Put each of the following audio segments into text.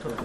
טוב.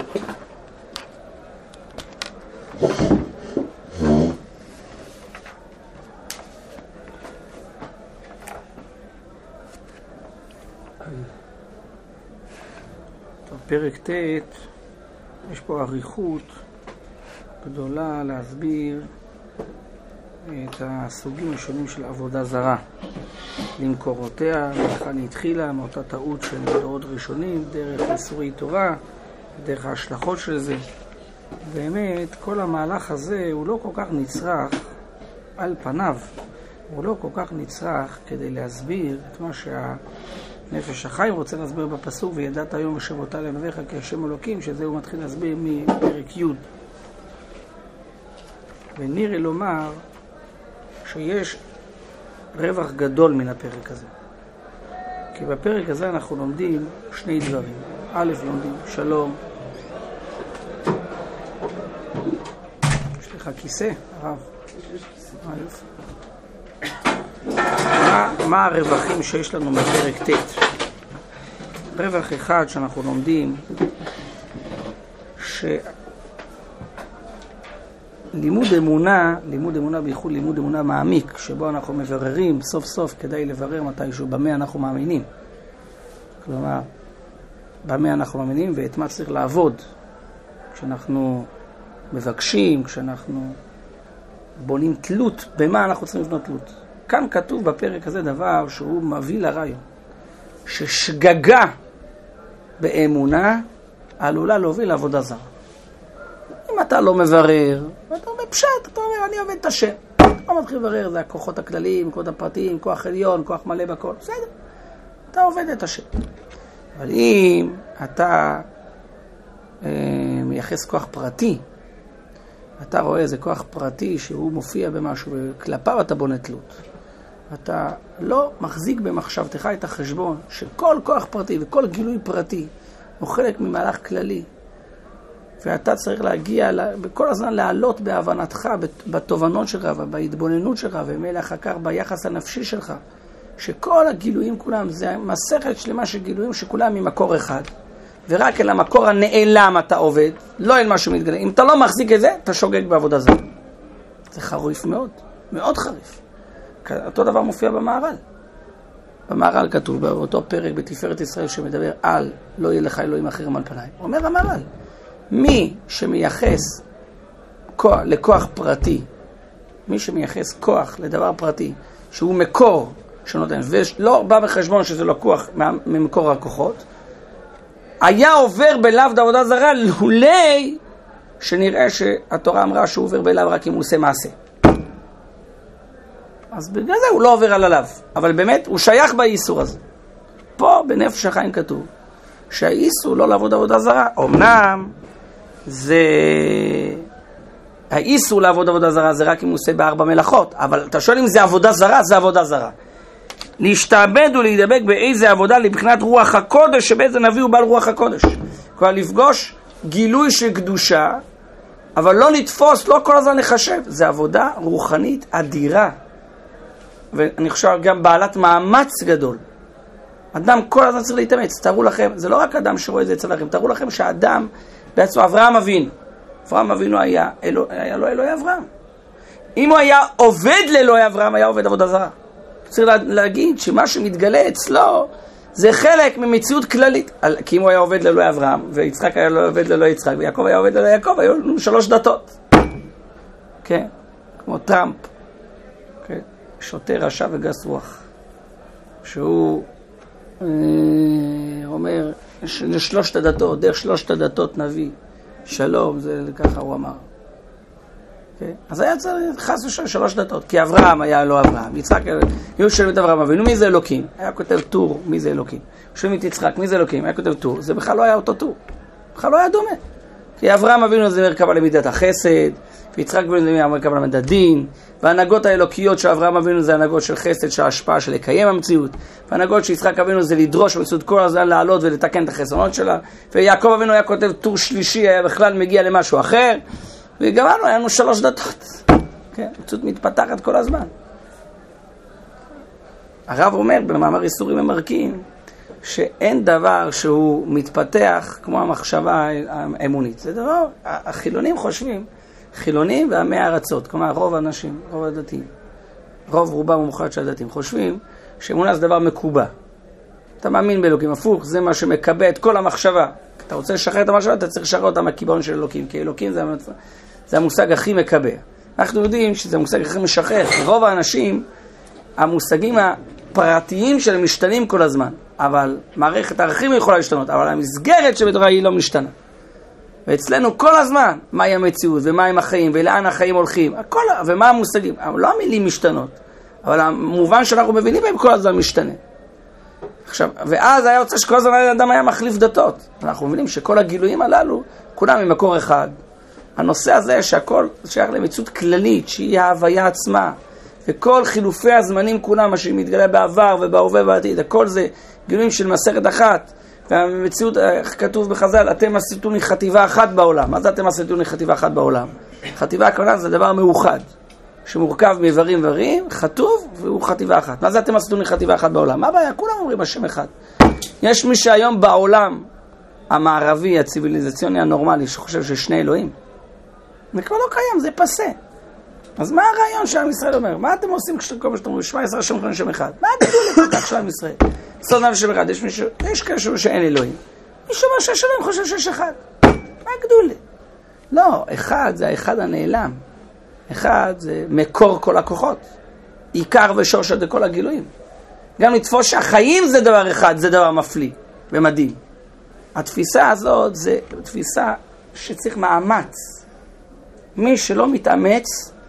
פרק ט' יש פה אריכות גדולה להסביר את הסוגים השונים של עבודה זרה, למקורותיה, היכן היא התחילה, מאותה טעות של דורות ראשונים, דרך איסורי תורה, דרך ההשלכות של זה. באמת כל המהלך הזה הוא לא כל כך נצרך על פניו, הוא לא כל כך נצרך כדי להסביר את מה נפש החיים רוצה להסביר בפסוק, וידעת היום ושבותה לבביך כי השם אלוקים, שזה הוא מתחיל להסביר מפרק י'. ונראה לומר שיש רווח גדול מן הפרק הזה, כי בפרק הזה אנחנו לומדים שני דברים. א', לומדים שלום. יש לך כיסא, הרב? מה הרווחים שיש לנו בפרק ט'? רווח אחד שאנחנו לומדים, שלימוד אמונה בייחוד לימוד אמונה מעמיק, שבו אנחנו מבררים סוף סוף, כדאי לברר מתישהו במה אנחנו מאמינים. כלומר, במה אנחנו מאמינים ואת מה צריך לעבוד. כשאנחנו מבקשים, כשאנחנו בונים תלות, במה אנחנו צריכים לבנות תלות. כאן כתוב בפרק הזה דבר שהוא מביא לרעיון, ששגגה באמונה עלולה להוביל לעבודה זרה. אם אתה לא מברר, אתה אומר פשט, אתה אומר אני עובד את השם. אתה מתחיל לברר, זה הכוחות הכלליים, כוחות הפרטיים, כוח עליון, כוח מלא בכל, בסדר. אתה עובד את השם. אבל אם אתה מייחס כוח פרטי, אתה רואה איזה כוח פרטי שהוא מופיע במשהו, וכלפיו אתה בונה תלות. אתה לא מחזיק במחשבתך את החשבון שכל כוח פרטי וכל גילוי פרטי הוא חלק ממהלך כללי, ואתה צריך להגיע בכל הזמן לעלות בהבנתך, בתובנות שלך ובהתבוננות שלך, ומילא אחר כך ביחס הנפשי שלך, שכל הגילויים כולם זה מסכת שלמה של גילויים שכולם ממקור אחד, ורק אל המקור הנעלם אתה עובד, לא אל משהו מתגלה. אם אתה לא מחזיק את זה, אתה שוגג בעבודה זרה. זה חריף מאוד, מאוד חריף. אותו דבר מופיע במהר"ל. במהר"ל כתוב באותו פרק בתפארת ישראל שמדבר על לא יהיה לך אלוהים אחרים על פניי. אומר המהר"ל, מי שמייחס לכוח פרטי, מי שמייחס כוח לדבר פרטי, שהוא מקור שנותן, ולא בא בחשבון שזה לא כוח ממקור הכוחות, היה עובר בלאו עבודה זרה, לולי שנראה שהתורה אמרה שהוא עובר בלאו רק אם הוא עושה מעשה. אז בגלל זה הוא לא עובר על הלאו, אבל באמת הוא שייך באיסור הזה. פה בנפש החיים כתוב שהאיסור לא לעבוד עבודה זרה. אמנם זה האיסור לעבוד עבודה זרה זה רק אם הוא עושה בארבע מלאכות, אבל אתה שואל אם זה עבודה זרה, זה עבודה זרה. להשתעבד ולהידבק באיזה עבודה לבחינת רוח הקודש, שבאיזה נביא הוא בעל רוח הקודש. כבר לפגוש גילוי של קדושה, אבל לא לתפוס, לא כל הזמן לחשב. זה עבודה רוחנית אדירה. ואני חושב גם בעלת מאמץ גדול. אדם כל הזמן צריך להתאמץ. תראו לכם, זה לא רק אדם שרואה את זה אצל לכם, תראו לכם שהאדם, בעצמו אברהם אבינו היה לו אלוהי אברהם. אם הוא היה עובד לאלוהי אברהם, היה עובד עבודה זרה. צריך להגיד שמה שמתגלה אצלו זה חלק ממציאות כללית. כי אם הוא היה עובד לאלוהי אברהם, ויצחק היה עובד לאלוהי יצחק, ויעקב היה עובד לאלוהי יעקב, היו לנו 3 דתות. כן? כמו טראמפ. כן? שוטר רשע וגס רוח. שהוא אומר, יש 3 הדתות, דרך 3 הדתות נביא. שלום, זה ככה הוא אמר. אז היה צריך חס ושלום 3 דתות, כי אברהם היה לא אברהם, יצחק היו שואלים את אברהם אבינו, מי זה אלוקים? היה כותב טור, מי זה אלוקים? שואלים את יצחק, מי זה אלוקים? היה כותב טור, זה בכלל לא היה אותו טור, בכלל לא היה דומה, כי אברהם אבינו זה מרכבה למידת החסד, ויצחק אבינו זה מרכבה למידת דין, וההנהגות האלוקיות של אברהם אבינו זה הנהגות של חסד, של ההשפעה של לקיים המציאות, וההנהגות של יצחק אבינו זה לדרוש במציאות כל הזמן לעלות ולתקן את החסרונות שלה, ויעקב אבינו היה כותב טור שלישי, היה בכלל מגיע למשהו אחר, וגמרנו, היה לנו 3 דתות. כן, פשוט מתפתחת כל הזמן. הרב אומר במאמר איסורים ממרקים, שאין דבר שהוא מתפתח כמו המחשבה האמונית. זה דבר, החילונים חושבים, חילונים ועמי הארצות, כלומר רוב האנשים, רוב הדתיים, רוב רובם המוחלט של הדתיים, חושבים שאמונה זה דבר מקובע. אתה מאמין באלוקים, הפוך, זה מה שמקבע את כל המחשבה. אתה רוצה לשחרר את המחשבה, אתה צריך לשחרר אותה מהקיבעון של אלוקים, כי אלוקים זה המושג הכי מקבע. אנחנו יודעים שזה המושג הכי משחרר. רוב האנשים, המושגים הפרטיים שלהם משתנים כל הזמן, אבל מערכת הערכים יכולה להשתנות, אבל המסגרת שבתוכה היא לא משתנה. ואצלנו כל הזמן, מהי המציאות ומהם החיים ולאן החיים הולכים, הכל, ומה המושגים. לא המילים משתנות, אבל המובן שאנחנו מבינים בהם כל הזמן משתנה. עכשיו, ואז היה יוצא שכל הזמן האדם היה מחליף דתות. אנחנו מבינים שכל הגילויים הללו, כולם ממקור אחד. הנושא הזה שהכל שייך למציאות כללית, שהיא ההוויה עצמה, וכל חילופי הזמנים כולם, מה שמתגלה בעבר ובהווה ובעתיד, הכל זה גילויים של מסכת אחת, והמציאות, איך כתוב בחז"ל, אתם עשיתוני חטיבה אחת בעולם. מה זה אתם עשיתוני חטיבה אחת בעולם? חטיבה הכוונה זה דבר מאוחד, שמורכב מאיברים ברים, חטוב, והוא חטיבה אחת. מה זה אתם עשיתוני חטיבה אחת בעולם? מה הבעיה? כולם אומרים השם אחד. יש מי שהיום בעולם המערבי, הציביליזציוני הנורמלי, שחושב ששני אלוהים, זה כבר לא קיים, זה פסה. אז מה הרעיון שעם ישראל אומר? מה אתם עושים כשאתם אומרים, שמע ישראל השם אחד, שם אחד? מה אתם עושים לכך שעם ישראל? סוד נב שם אחד, יש כאלה שאין אלוהים. מישהו אומר שיש אלוהים חושב שיש אחד. מה גדולה? לא, אחד זה האחד הנעלם. אחד זה מקור כל הכוחות. עיקר ושורש עד כל הגילויים. גם לתפוס שהחיים זה דבר אחד, זה דבר מפליא ומדהים. התפיסה הזאת זה תפיסה שצריך מאמץ. מי שלא מתאמץ,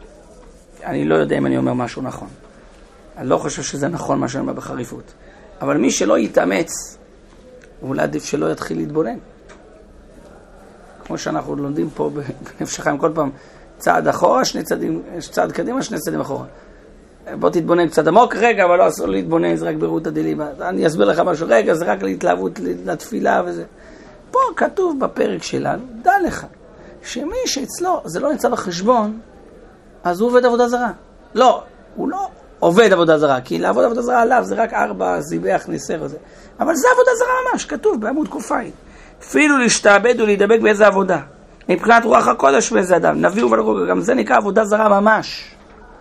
אני לא יודע אם אני אומר משהו נכון. אני לא חושב שזה נכון מה שאני אומר בחריפות. אבל מי שלא יתאמץ, אולי עדיף שלא יתחיל להתבונן. כמו שאנחנו לומדים פה בנפש החיים כל פעם, צעד אחורה, שני צעדים, צעד קדימה, שני צעדים אחורה. בוא תתבונן קצת עמוק, רגע, אבל לא אסור להתבונן, זה רק ברותא דליבה. אני אסביר לך משהו, רגע, זה רק להתלהבות, לתפילה וזה. פה כתוב בפרק שלנו, דע לך, שמי שאצלו זה לא נמצא בחשבון, אז הוא עובד עבודה זרה. לא, הוא לא עובד עבודה זרה, כי לעבוד עבודה זרה עליו זה רק 4 זיבח ניסר וזה. אבל זה עבודה זרה ממש, כתוב בעמוד קופיים. אפילו להשתעבד ולהידבק באיזה עבודה. מבחינת רוח הקודש באיזה אדם, נביא ובלגוג, גם זה נקרא עבודה זרה ממש.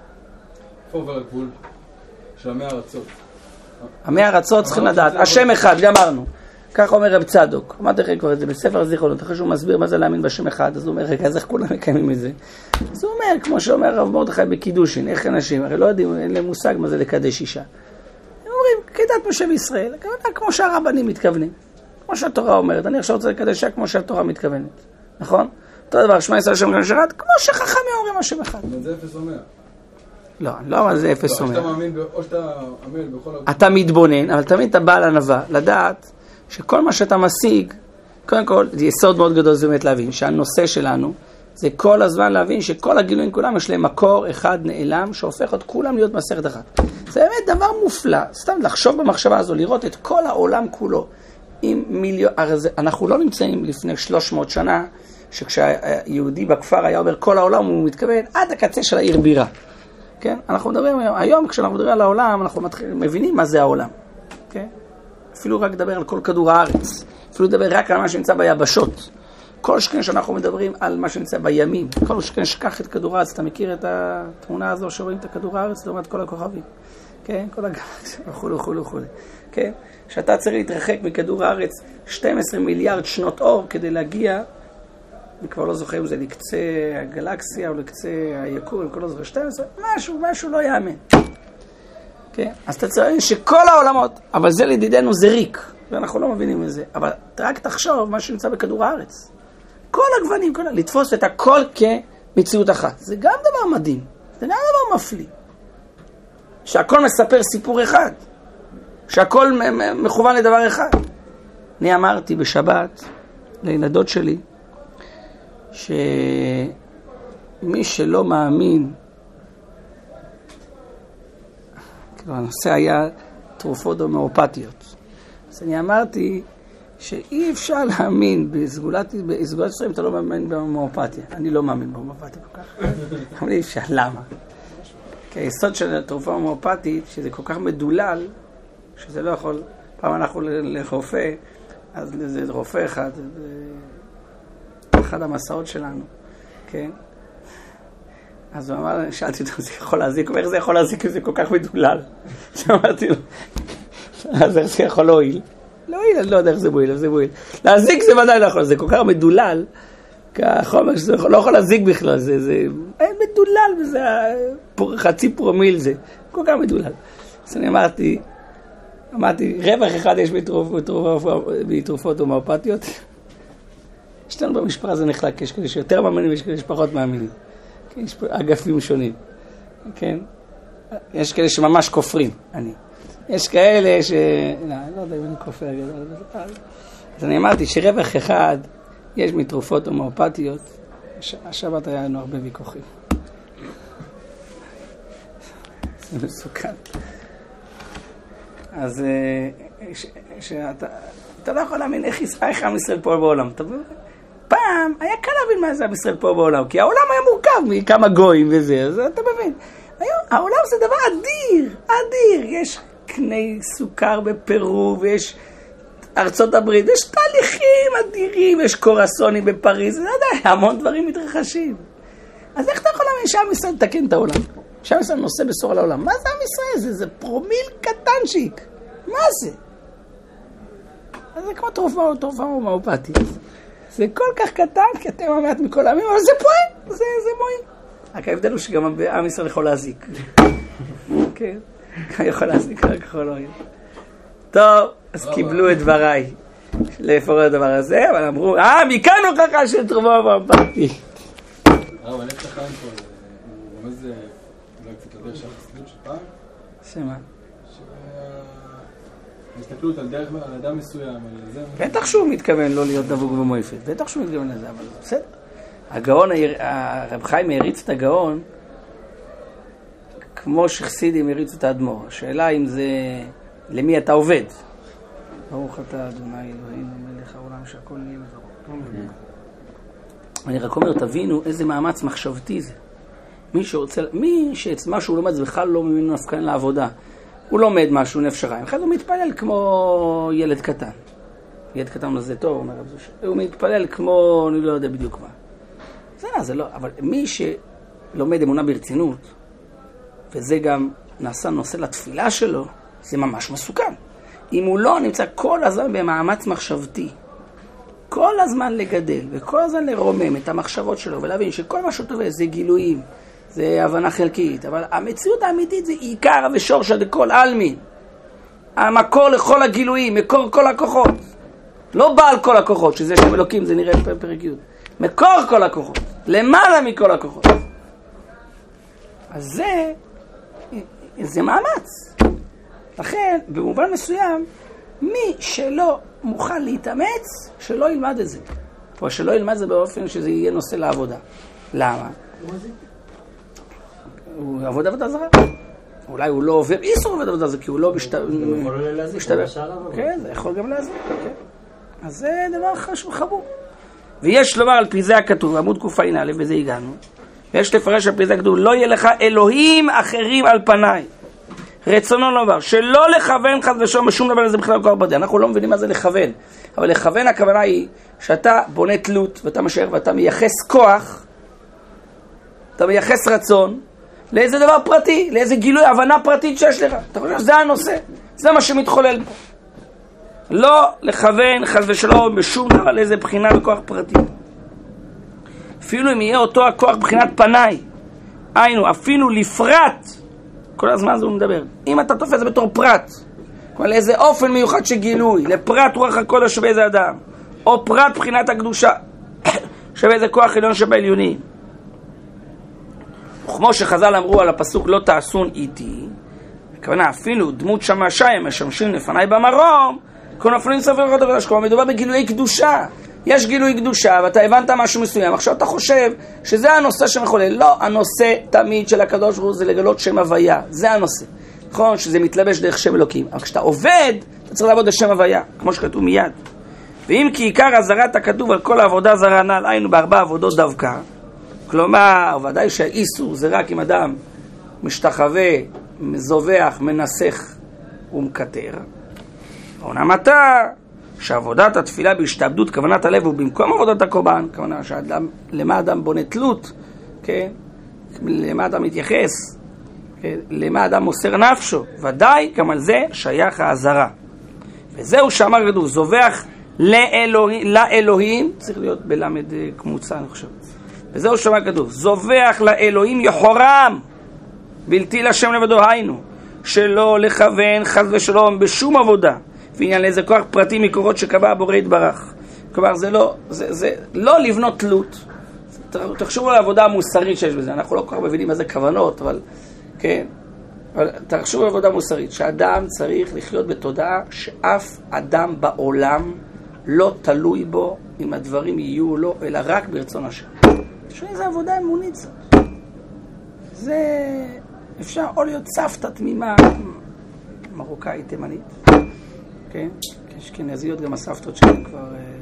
איפה עובר הגבול של עמי הארצות? עמי הארצות צריכים לדעת, השם אחד, גמרנו. כך אומר רב צדוק, אמרתי לכם כבר את זה בספר זיכרונות, אחרי שהוא מסביר מה זה להאמין בשם אחד, אז הוא אומר, רגע, אז איך כולם מקיימים את זה? אז הוא אומר, כמו שאומר רב מרדכי בקידושין, איך אנשים, הרי לא יודעים, אין להם מושג מה זה לקדש אישה. הם אומרים, כדת משה וישראל, כמו שהרבנים מתכוונים, כמו שהתורה אומרת, אני עכשיו רוצה לקדש אישה כמו שהתורה מתכוונת, נכון? אותו דבר, שמע ישראל שם גנש אחד, כמו שחכמים אומרים השם אחד. זה אפס אומר. לא, לא, זה אפס אומר. או שאתה מאמין בכל... אתה מתבונן, אבל תמיד אתה בא לענווה, לדעת שכל מה שאתה משיג, קודם כל, זה יסוד מאוד גדול, זה באמת להבין, שהנושא שלנו, זה כל הזמן להבין שכל הגילויים כולם יש להם מקור אחד נעלם, שהופך את כולם להיות מסכת אחת. זה באמת דבר מופלא, סתם לחשוב במחשבה הזו, לראות את כל העולם כולו, עם מיליון, אנחנו לא נמצאים לפני 300 שנה, שכשהיהודי בכפר היה אומר כל העולם, הוא מתכוון עד הקצה של העיר בירה. כן? אנחנו מדברים היום, כשאנחנו מדברים על העולם, אנחנו מבינים מה זה העולם. כן? אפילו רק לדבר על כל כדור הארץ, אפילו לדבר רק על מה שנמצא ביבשות. כל שכן שאנחנו מדברים על מה שנמצא בימים, כל שכן שקח את כדור הארץ, אתה מכיר את התמונה הזו שרואים את הכדור הארץ לעומת כל הכוכבים, כן? כל הגלקסיה, וכו'. כן? שאתה צריך להתרחק מכדור הארץ 12 מיליארד שנות אור כדי להגיע, אני כבר לא זוכר אם זה לקצה הגלקסיה או לקצה היקום, אני כבר לא זוכר 12, משהו לא יאמן. כן? אז אתה צריך שכל העולמות, אבל זה לדידנו זה ריק, ואנחנו לא מבינים את זה, אבל רק תחשוב מה שנמצא בכדור הארץ. כל הגוונים, לתפוס את הכל כמציאות אחת. זה גם דבר מדהים, זה גם דבר מפליא. שהכל מספר סיפור אחד, שהכל מכוון לדבר אחד. אני אמרתי בשבת לילדות שלי, שמי שלא מאמין, הנושא היה תרופות הומאופתיות. אז אני אמרתי שאי אפשר להאמין בסגולת ישראל אם אתה לא מאמין בהומאופתיה. אני לא מאמין בהומאופתיה כל כך. אבל אי אפשר, למה? כי היסוד של התרופה ההומאופתית, שזה כל כך מדולל, שזה לא יכול פעם אנחנו לרופא, אז זה רופא אחד, אחד המסעות שלנו, כן? אז הוא אמר, שאלתי אותו, זה יכול להזיק? איך זה יכול להזיק אם זה כל כך מדולל? שאמרתי לו, אז איך זה יכול להועיל? להועיל, אני לא יודע איך זה מועיל, איך זה מועיל. להזיק זה ודאי לא יכול, זה כל כך מדולל, כחומר שזה לא יכול להזיק בכלל, זה מדולל, וזה חצי פרומיל זה, כל כך מדולל. אז אני אמרתי, רווח אחד יש בתרופות הומאופתיות. יש לנו במשפחה זה נחלק, יש כאלה שיותר מאמינים, יש כאלה שפחות מאמינים. יש פה אגפים שונים, כן? יש כאלה שממש כופרים, אני. יש כאלה לא יודע אם אני כופר גדול. אז אני אמרתי שרווח אחד יש מתרופות הומאופתיות. השבת היה לנו הרבה ויכוחים. זה מסוכן. אז אתה לא יכול להאמין איך עם ישראל פועל בעולם. פעם היה קל להבין מה זה עם ישראל פה בעולם, כי העולם היה מורכב מכמה גויים וזה, אז אתה מבין. היום העולם זה דבר אדיר, אדיר. יש קני סוכר בפרו, ויש ארצות הברית, יש תהליכים אדירים, יש קורסונים בפריז, זה יודע, המון דברים מתרחשים. אז איך אתה יכול להאמין שעם ישראל תקן את העולם? שעם ישראל נושא בשורה לעולם. מה זה עם ישראל? זה פרומיל קטנצ'יק. מה זה? אז זה כמו תרופה הומאופתית. זה כל כך קטן, כי אתם המעט מכל העמים, אבל זה פועל, זה מועיל. רק ההבדל הוא שגם עם ישראל יכול להזיק. כן, יכול להזיק, רק יכול להועיל. טוב, אז קיבלו את דבריי לפורר הדבר הזה, אבל אמרו, מכאן הוכחה של תרופה הומאופתית. אבל איך אתה חיים פה, הוא רומז, אולי קצת יותר של החסידות של פעם? שמה? הסתכלות על דרך, על אדם מסוים, על זה... בטח שהוא מתכוון לא להיות דבוק ומויפת, בטח שהוא מתכוון לזה, אבל בסדר. הגאון, הרב חיים הריץ את הגאון, כמו שחסידים הריצו את האדמו"ר. השאלה אם זה, למי אתה עובד? ברוך אתה ה' אלוהינו מלך העולם שהכל נהיה בדברו. אני רק אומר, תבינו איזה מאמץ מחשבתי זה. מי שמה שהוא לומד זה בכלל לא מבין נפקן לעבודה. הוא לומד משהו נפש הרעים. אחד הוא מתפלל כמו ילד קטן. ילד קטן לזה טוב, אומר רב זושה. הוא מתפלל כמו, אני לא יודע בדיוק מה. זה לא, אבל מי שלומד אמונה ברצינות, וזה גם נעשה נושא לתפילה שלו, זה ממש מסוכן. אם הוא לא נמצא כל הזמן במאמץ מחשבתי, כל הזמן לגדל, וכל הזמן לרומם את המחשבות שלו, ולהבין שכל מה שהוא טובה זה גילויים, זה הבנה חלקית, אבל המציאות האמיתית זה עיקר ושורש דכל עלמין. המקור לכל הגילויים, מקור כל הכוחות. לא בעל כל הכוחות, שזה שם אלוקים, זה נראה פרק י'. מקור כל הכוחות, למעלה מכל הכוחות. אז זה מאמץ. לכן, במובן מסוים, מי שלא מוכן להתאמץ, שלא ילמד את זה. או שלא ילמד את זה באופן שזה יהיה נושא לעבודה. למה? הוא עבוד עבודה זרה. אולי הוא לא עובר איסור עבודה זרה, כי הוא לא משתבר. כן, זה יכול גם להזיק. אז זה דבר חשוב, חמור. ויש לומר על פי זה הכתוב, עמוד קע"א, וזה הגענו. ויש לפרש על פי זה הכתוב, לא יהיה לך אלוהים אחרים על פניי. רצונו לומר, שלא לכוון חס ושלום בשום דבר לזה בכלל כוח פרטי. אנחנו לא מבינים מה זה לכוון. אבל לכוון הכוונה היא שאתה בונה תלות, ואתה משאר, ואתה מייחס כוח, אתה מייחס רצון, לאיזה דבר פרטי, לאיזה גילוי, הבנה פרטית שיש לך. אתה חושב שזה הנושא, זה מה שמתחולל פה. לא לכוון חס ושלום בשום דבר לאיזה בחינה בכוח פרטי. אפילו אם יהיה אותו הכוח בחינת פניי, היינו, אפילו לפרט, כל הזמן זה הוא מדבר. אם אתה תופס את זה בתור פרט, כלומר לאיזה אופן מיוחד שגילוי, לפרט רוח הקודש שבאיזה אדם, או פרט בחינת הקדושה, שבאיזה כוח עליון שבעליונים. וכמו שחז"ל אמרו על הפסוק לא תעשון איתי, הכוונה אפילו דמות שמיים משמשים לפניי במרום, כל נפלים ספר אחד הקדוש, כלומר מדובר בגילויי קדושה. יש גילוי קדושה ואתה הבנת משהו מסוים, עכשיו אתה חושב שזה הנושא שמחולל. לא, הנושא תמיד של הקדוש ברוך הוא זה לגלות שם הוויה, זה הנושא. נכון שזה מתלבש דרך שם אלוקים, אבל כשאתה עובד אתה צריך לעבוד לשם הוויה, כמו שכתוב מיד. ואם כי עיקר הזרת הכתוב על כל העבודה זרה נעל, היינו בארבע עבודות דווקא, כלומר ודאי שהאיסור זה רק אם אדם משתחווה, מזובח, מנסח ומקטר. אומנם אתה, שעבודת התפילה בהשתעבדות כוונת הלב ובמקום עבודת הקורבן, כוונה למה אדם בונה תלות, כן? למה אדם מתייחס, כן? למה אדם מוסר נפשו, ודאי גם על זה שייך העזרה. וזהו שאמר כתוב, זובח לאלוהים, צריך להיות בלמד כמוצה אני חושב, וזהו שאמר כתוב, זובח לאלוהים יחורם, בלתי לשם לבדו, היינו, שלא לכוון חס ושלום בשום עבודה, ועניין לאיזה כוח פרטי מקורות שקבע הבורא יתברך. כלומר, זה לא לבנות תלות. תחשבו על העבודה המוסרית שיש בזה. אנחנו לא כל כך מבינים מה זה כוונות, אבל כן. אבל תחשבו על עבודה מוסרית, שאדם צריך לחיות בתודעה שאף אדם בעולם לא תלוי בו אם הדברים יהיו לו, אלא רק ברצון השם. תשמעי, זה עבודה אמונית זאת. זה אפשר או להיות סבתא תמימה, מרוקאית, תימנית. כן? אשכנזיות גם הסבתות שלהם כבר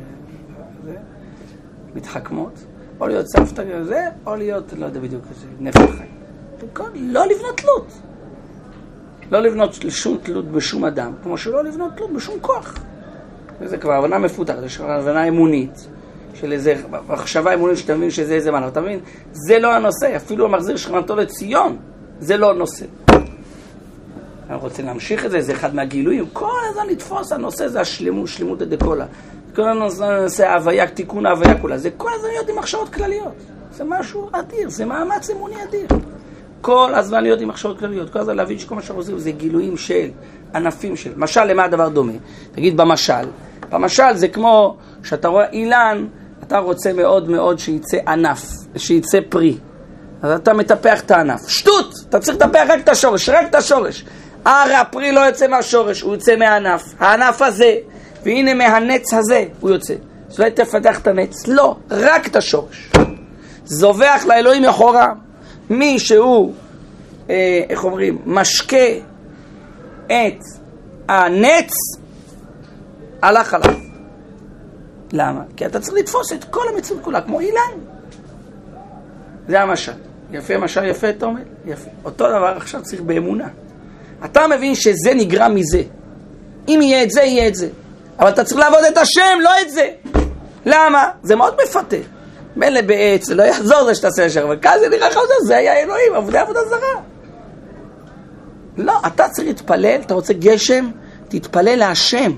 מתחכמות. או להיות סבתא כזה, או להיות, לא יודע בדיוק, נפח חיים. לא לבנות תלות. לא לבנות שום תלות בשום אדם, כמו שלא לבנות תלות בשום כוח. וזה כבר הבנה מפותחת, זה כבר הבנה אמונית, של איזה מחשבה אמונית שאתה מבין שזה איזה מנה. אתה מבין? זה לא הנושא, אפילו המחזיר שכנתו לציון, זה לא הנושא. אנחנו רוצים להמשיך את זה, זה אחד מהגילויים. כל הזמן לתפוס הנושא, זה השלמות הדקולה. כל הנושא ההוויה, תיקון ההוויה כולה. זה כל הזמן להיות עם מחשבות כלליות. זה משהו אדיר, זה מאמץ אמוני אדיר. כל הזמן להיות עם מחשבות כלליות. כל הזמן להבין שכל מה שאנחנו עושים זה גילויים של, ענפים של. משל, למה הדבר דומה? תגיד במשל. במשל זה כמו שאתה רואה אילן, אתה רוצה מאוד מאוד שיצא ענף, שיצא פרי. אז אתה מטפח את הענף. שטות! אתה צריך לטפח רק את השורש, רק את השורש. הפרי לא יוצא מהשורש, הוא יוצא מהענף. הענף הזה, והנה מהנץ הזה הוא יוצא. אז לא תפתח את הנץ, לא, רק את השורש. זובח לאלוהים יחורם. מי שהוא, איך אומרים, משקה את הנץ, הלך עליו. למה? כי אתה צריך לתפוס את כל המציאות כולה, כמו אילן. זה המשל. יפה, משל יפה, אתה אומר? יפה. אותו דבר עכשיו צריך באמונה. אתה מבין שזה נגרם מזה. אם יהיה את זה, יהיה את זה. אבל אתה צריך לעבוד את השם, לא את זה. למה? זה מאוד מפתה. מלא בעץ, לא יחזור זה שתעשה ישר, אבל כזה נראה לך, זה היה אלוהים, עבודה זרה. לא, אתה צריך להתפלל, אתה רוצה גשם, תתפלל להשם.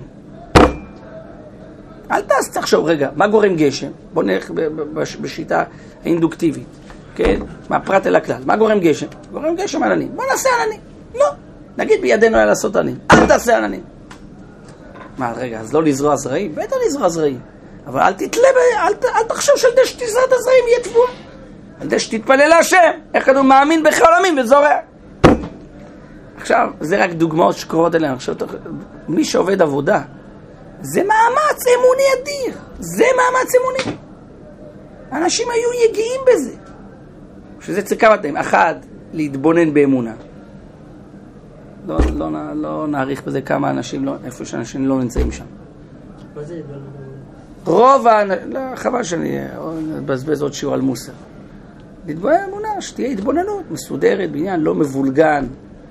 אל תחשוב, רגע, מה גורם גשם? בוא נלך בשיטה האינדוקטיבית, כן? מהפרט אל הכלל. מה גורם גשם? גורם גשם עננים. בוא נעשה עננים. לא. נגיד בידינו היה לעשות עננים. אל תעשה עננים. מה, רגע, אז לא לזרוע זרעים? בטח לזרוע זרעים. אבל אל תתלה, אל תחשוב שעל די שתזרע את הזרעים יהיה תבואה. על די שתתפלל להשם. איך אני מאמין בכל עולמים וזורע. עכשיו, זה רק דוגמאות שקורות אלינו. עכשיו, מי שעובד עבודה, זה מאמץ אמוני אדיר. זה מאמץ אמוני. אנשים היו יגיעים בזה. שזה צריך כמה תנאים. אחד, להתבונן באמונה. לא נעריך בזה כמה אנשים, איפה שאנשים לא נמצאים שם. מה זה להתבונן? רוב חבל שאני אבזבז עוד שיעור על מוסר. להתבונן באמונה, שתהיה התבוננות מסודרת, בעניין לא מבולגן.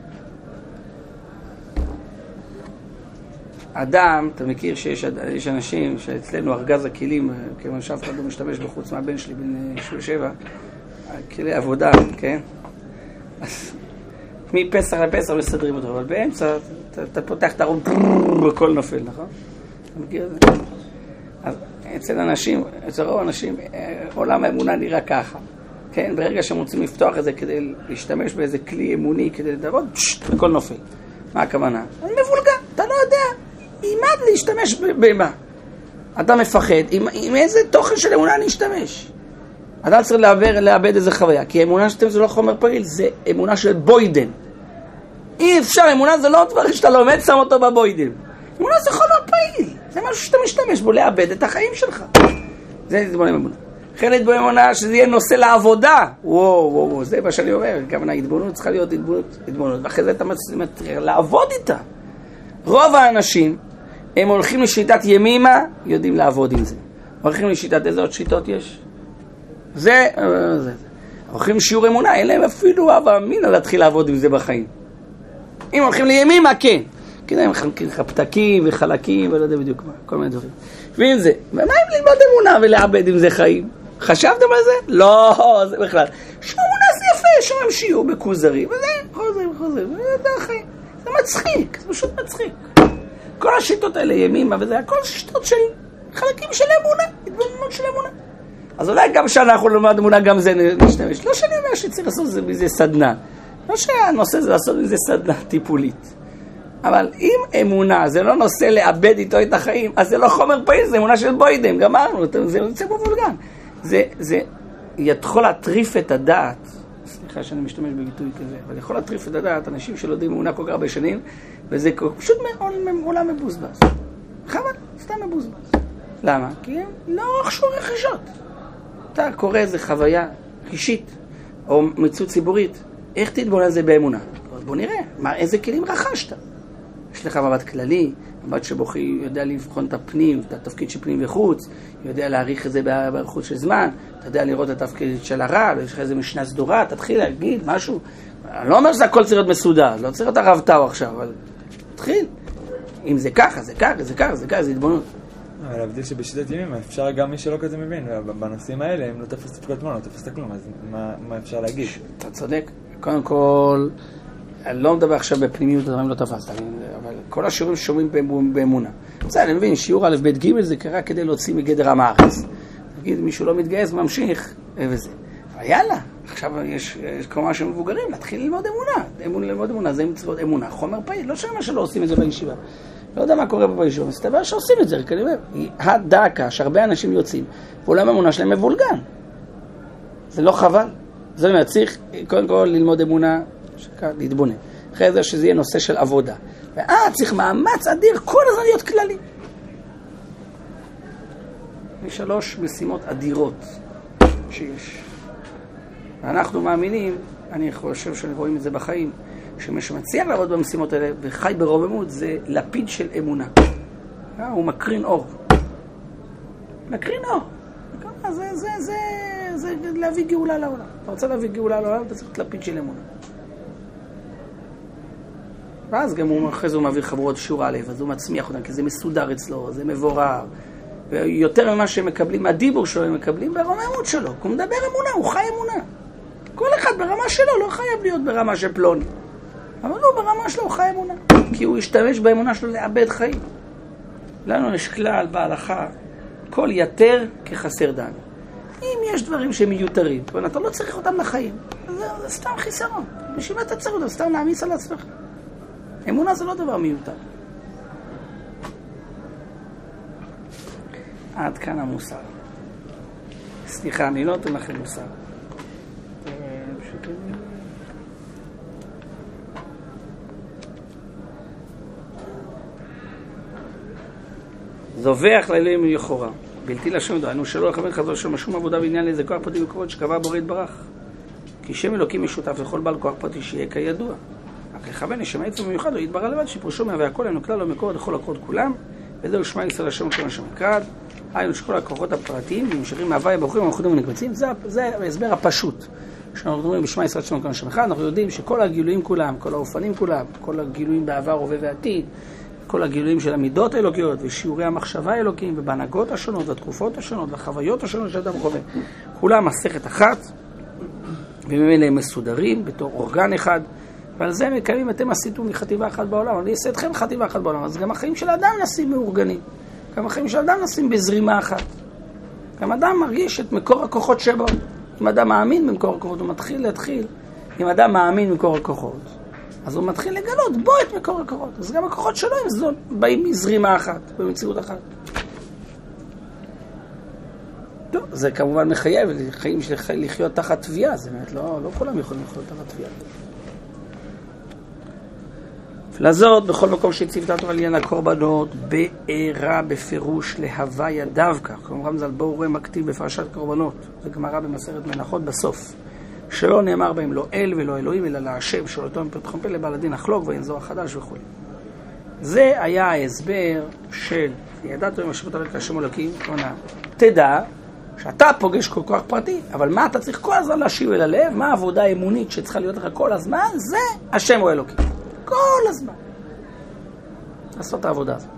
אדם, אתה מכיר שיש אנשים שאצלנו ארגז הכלים, כיוון שאף אחד לא משתמש בחוץ מהבן שלי בן 7, כלי עבודה, כן? אז מפסח לפסח מסדרים אותו, אבל באמצע אתה פותח את הרום, הכל נופל, נכון? אתה מכיר את זה? אז אצל אנשים, אצל רוב אנשים, עולם האמונה נראה ככה, כן? ברגע שהם רוצים לפתוח את זה כדי להשתמש באיזה כלי אמוני כדי לדבר, הכל נופל. מה הכוונה? אני מבולגן, אתה לא יודע. אימד להשתמש במה? אתה מפחד, עם איזה תוכן של אמונה אני אשתמש? אתה צריך לאבד איזה חוויה, כי האמונה שאתם זה לא חומר פעיל, זה אמונה של בוידן. אי אפשר, אמונה זה לא דבר שאתה לומד, שם אותו בבוידן. אמונה זה חומר פעיל, זה משהו שאתה משתמש בו, לאבד את החיים שלך. זה להתבונן באמונה. חלק באמונה שזה יהיה נושא לעבודה. וואו, זה מה שאני אומר, כמובן ההתבוננות צריכה להיות התבוננות, ואחרי זה אתה מצליח לעבוד איתה. רוב האנשים, הם הולכים לשיטת ימימה, יודעים לעבוד עם זה. הולכים לשיטת, איזה עוד שיטות יש? זה. הולכים לשיעור אמונה, אין להם אפילו אבא אמינה להתחיל לעבוד עם זה בחיים. אם הולכים לימימה, כן. כדי הם מחלקים לך פתקים וחלקים ולא יודע בדיוק מה, כל מיני דברים. ועם זה, ומה אם ללמוד אמונה ולעבד עם זה חיים? חשבתם על זה? לא, זה בכלל. שאמונה זה יפה, שומעים שיעור בכוזרי, וזה חוזרים, וזה החיים. זה מצחיק, זה פשוט מצחיק. כל השיטות האלה, ימימה וזה, הכל שיטות של חלקים של אמונה, התבוננות של אמונה. אז אולי גם שאנחנו לומד אמונה, גם זה נשתמש. לא שאני אומר שצריך לעשות מזה סדנה. לא שהנושא זה לעשות מזה סדנה טיפולית. אבל אם אמונה זה לא נושא לאבד איתו את החיים, אז זה לא חומר פעיל, זה אמונה של בוידם, גמרנו, זה יוצא בבולגן. זה יכול להטריף את הדעת, סליחה שאני משתמש בביטוי כזה, אבל יכול להטריף את הדעת אנשים שלא יודעים אמונה כל כך הרבה שנים, וזה פשוט עולם מבוזבז. חבל, סתם מבוזבז. למה? כי הם לא רכשו רכישות. אתה קורא איזה חוויה אישית, או מציאות ציבורית, איך תתבונן על זה באמונה? בוא נראה, איזה כלים רכשת? יש לך מבט כללי, מבט שבו יודע לבחון את הפנים, את התפקיד של פנים וחוץ, יודע להעריך את זה באריכות של זמן, אתה יודע לראות את התפקיד של הרב, יש לך איזה משנה סדורה, תתחיל להגיד משהו. אני לא אומר שזה הכל צריך להיות מסודר, לא צריך להיות הרב טאו עכשיו, אבל תתחיל. אם זה ככה, זה ככה, זה ככה, זה ככה, זה התבוננות. אבל להבדיל שבשיטת ימים, אפשר גם מי שלא כזה מבין, בנושאים האלה, אם לא תפס את כל התמונה, לא תפס את כלום, אז מה אפשר להגיד? אתה צודק. קודם כל, אני לא מדבר עכשיו בפנימיות, הדברים לא תפסת, אבל כל השיעורים שומעים באמונה. בסדר, אני מבין, שיעור א' ב' ג' זה קרה כדי להוציא מגדר עם הארץ. נגיד, מישהו לא מתגייס, ממשיך, וזה. אבל יאללה, עכשיו יש כל מה שמבוגרים, להתחיל ללמוד אמונה. ללמוד אמונה, זה מצוות אמונה, חומר פעיל, לא שמה שלא עושים את זה בישיבה. לא יודע מה קורה בישיבה, מסתבר שעושים את זה, כי אני אומר, הדקה שהרבה אנשים יוצאים, ועולם האמונה שלהם מבולגן. זה לא חבל. זה אומר, צריך קודם כל ללמוד אמונה, להתבונן. אחרי זה שזה יהיה נושא של עבודה. צריך מאמץ אדיר כל הזמן להיות כללי. יש 3 משימות אדירות שיש. ואנחנו מאמינים, אני חושב שרואים את זה בחיים, שמי שמצליח לעבוד במשימות האלה וחי ברוממות זה לפיד של אמונה. הוא מקרין אור. מקרין אור. זה להביא גאולה לעולם. אתה רוצה להביא גאולה לעולם, אתה צריך לפיד של אמונה. ואז גם אחרי זה הוא מעביר חברות שיעור א', אז הוא מצמיח אותם, כי זה מסודר אצלו, זה מבורר. ויותר ממה שהם מקבלים, הדיבור שלו הם מקבלים ברוממות שלו. הוא מדבר אמונה, הוא חי אמונה. כל אחד ברמה שלו, לא חייב להיות ברמה של פלוני. אבל הוא ברמה שלו, הוא חי אמונה. כי הוא ישתמש באמונה שלו לאבד חיים. לנו יש כלל בהלכה, כל יתר כחסר דן. אם יש דברים שהם מיותרים, אתה לא צריך אותם לחיים. זה סתם חיסרון. בשביל מה אתה צריך אותם? סתם להעמיס על עצמך. אמונה זה לא דבר מיותר. עד כאן המוסר. סליחה, אני לא נותן לכם מוסר. זובח לאלוהים מיוחורה. בלתי לשם דענו שלא לכוון חזור שם שום עבודה בעניין לאיזה כוח פרטי וכבוד שקבע בורא יתברך. כי שם אלוקים משותף לכל בעל כוח פרטי שיהיה כידוע. רק לכוון לשם עצם מיוחד לא יתברא לבד שפרושו מהווה הכל אינו כלל לא מקור לכל הכוחות כולם וזהו שמע ישראל השם כל השם אחד. היינו שכל הכוחות הפרטיים נמשכים מהוויה בחורים המאוחדים ונקבצים. זה ההסבר הפשוט. כשאנחנו אומרים בשמע ישראל השם כל השם אחד, אנחנו יודעים שכל הגילויים כולם, כל האופנים כולם, כל הגילויים בעבר, הווה ועתיד, כל הגילויים של המידות האלוקיות ושיעורי המחשבה האלוקיים ובהנהגות השונות והתקופות השונות והחוויות השונות שאדם חווה. כולם מסכת אחת וממילא הם מסודרים בתור אורגן אחד, ועל זה מקיימים אתם עשיתם מחטיבה אחת בעולם. אני אעשה אתכם חטיבה אחת בעולם, אז גם החיים של האדם נשים מאורגנים. גם החיים של האדם נשים בזרימה אחת. גם אדם מרגיש את מקור הכוחות שבו. אם אדם מאמין במקור הכוחות, הוא מתחיל. אם אדם מאמין במקור הכוחות, אז הוא מתחיל לגלות בו את מקור הכוחות. אז גם הכוחות שלו הם באים מזרימה אחת, במציאות אחת. טוב, זה כמובן מחייב לחיים של לחיות תחת תביעה. זה באמת, לא כולם יכולים לחיות תחת תביעה. לזאת, בכל מקום שהציב דעתו על עניין הקורבנות, בעירה בפירוש להוויה דווקא. כמובן זה על בואו רואה מקטיב בפרשת קורבנות. זה גמרא במסכת מנחות בסוף. שלא נאמר בהם לא אל ולא אלוהים, אלא להשם, שאולתו הם פתחם פה לבעל הדין החלוק ואינזו החדש וכו'. זה היה ההסבר של ידעתו עם השפות הלכה השם אלוקים, כמובן, תדע שאתה פוגש כל כוח פרטי, אבל מה אתה צריך כל הזמן להשיב אל הלב? מה העבודה האמונית שצריכה להיות לך כל הזמן? זה השם או אלוקים. כל הזמן. לעשות את העבודה הזאת.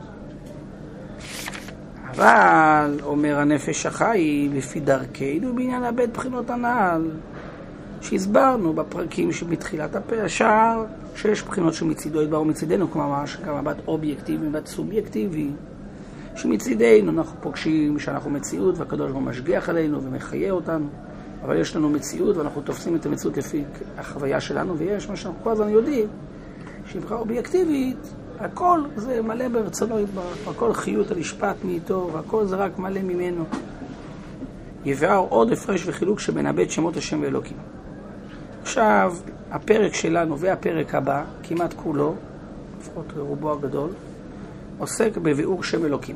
אבל, אומר הנפש החי, לפי דרכנו בעניין לאבד בחינות הנעל, שהסברנו בפרקים שבתחילת השער, שיש בחינות שמצידו יתברו מצידנו, כלומר, מבט אובייקטיבי, מבט סובייקטיבי, שמצידנו אנחנו פוגשים שאנחנו מציאות, והקדוש ברוך הוא משגיח עלינו ומחיה אותנו, אבל יש לנו מציאות, ואנחנו תופסים את המציאות לפי החוויה שלנו, ויש מה שאנחנו כל הזמן יודעים, שבחינה אובייקטיבית, הכל זה מלא ברצונו יתברך, הכל חיות הנשפט מאיתו, והכל זה רק מלא ממנו. יבאר עוד הפרש וחילוק שמנבט שמות השם ואלוקים. עכשיו, הפרק שלנו והפרק הבא, כמעט כולו, לפחות רובו הגדול, עוסק בביאור שם אלוקים.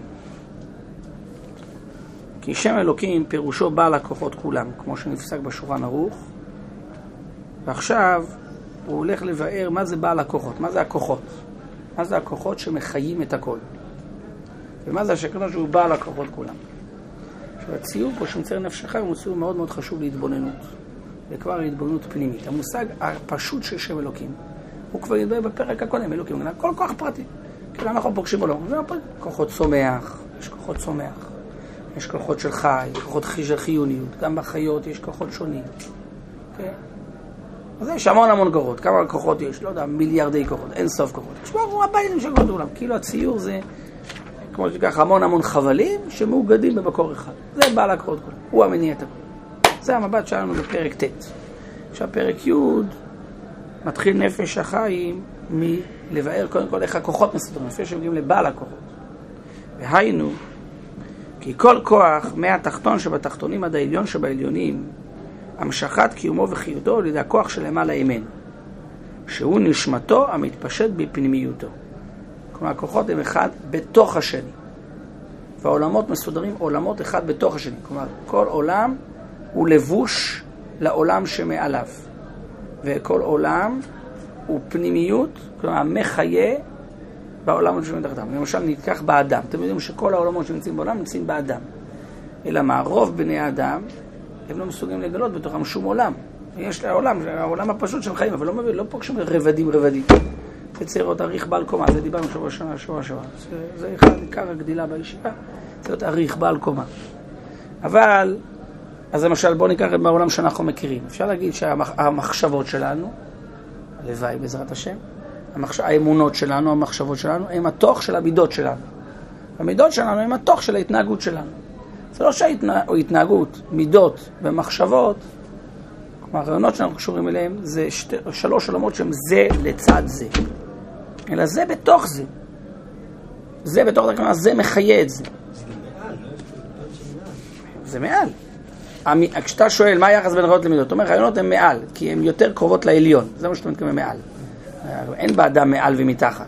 כי שם אלוקים פירושו בעל הכוחות כולם, כמו שנפסק בשולחן ערוך, ועכשיו הוא הולך לבאר מה זה בעל הכוחות, מה זה הכוחות. מה זה הכוחות שמחיים את הכל. ומה זה השכנו שהוא בעל הכוחות כולם. עכשיו, הציור פה שמצייר נפשך הוא ציור מאוד מאוד חשוב להתבוננות. וכבר להתבוננות פנימית. המושג הפשוט של שם אלוקים, הוא כבר ידבר בפרק הקודם, אלוקים, כל כוח פרטי. כאילו אנחנו פוגשים בו לא. כוחות צומח, יש כוחות צומח. יש כוחות של חי, כוחות של חיוניות. גם בחיות יש כוחות שונים. אוקיי? אז יש המון כוחות. כמה כוחות יש? לא יודע, מיליארדי כוחות. אין סוף כוחות. יש פה הבאים של כוחות עולם. כאילו הציור זה, כמו שכך, המון חבלים שמאוגדים במקור אחד. זה בעל הכוחות כולם. הוא המניע את הכל. זה המבט שלנו בפרק ט'. עכשיו פרק י' מתחיל נפש החיים מלבאר קודם כל איך הכוחות מסודרים. לפני שמגיעים לבעל הכוחות. והיינו, כי כל כוח מהתחתון שבתחתונים עד העליון שבעליונים, המשכת קיומו וחיותו לידי הכוח שלמעלה אימן, שהוא נשמתו המתפשט בפנימיותו. כלומר, הכוחות הם אחד בתוך השני. והעולמות מסודרים עולמות אחד בתוך השני. כלומר, כל עולם הוא לבוש לעולם שמעליו. וכל עולם הוא פנימיות, כלומר, מחיה בעולמות שמתחתם. למשל, ניקח באדם. אתם יודעים שכל העולמות שנמצאים בעולם נמצאים באדם. אלא מה? רוב בני האדם הם לא מסוגלים לגלות בתוכם שום עולם. יש העולם הפשוט של חיים, אבל לא פוגשים רבדים. זה צריך להיות אריך בעל קומה, זה דיברנו שבוע. זה אחד עיקר הגדילה בישיבה, זה להיות אריך בעל קומה. אבל, אז למשל, בואו ניקח את בעולם שאנחנו מכירים. אפשר להגיד שהמחשבות שלנו, הלוואי בעזרת השם, האמונות שלנו, המחשבות שלנו, הם התוך של המידות שלנו. המידות שלנו הם התוך של ההתנהגות שלנו. זה לא שההתנהגות, מידות ומחשבות, כלומר, הרעיונות שאנחנו קשורים אליהם, זה שלוש עולמות שהם זה לצד זה. אלא זה בתוך זה. זה בתוך זה, כלומר, זה מחיה את זה. זה מעל. כשאתה שואל מה היחס בין רעיונות למידות, אתה אומר, רעיונות הן מעל, כי הן יותר קרובות לעליון. זה מה שאתה מתכוון מעל. אין באדם מעל ומתחת.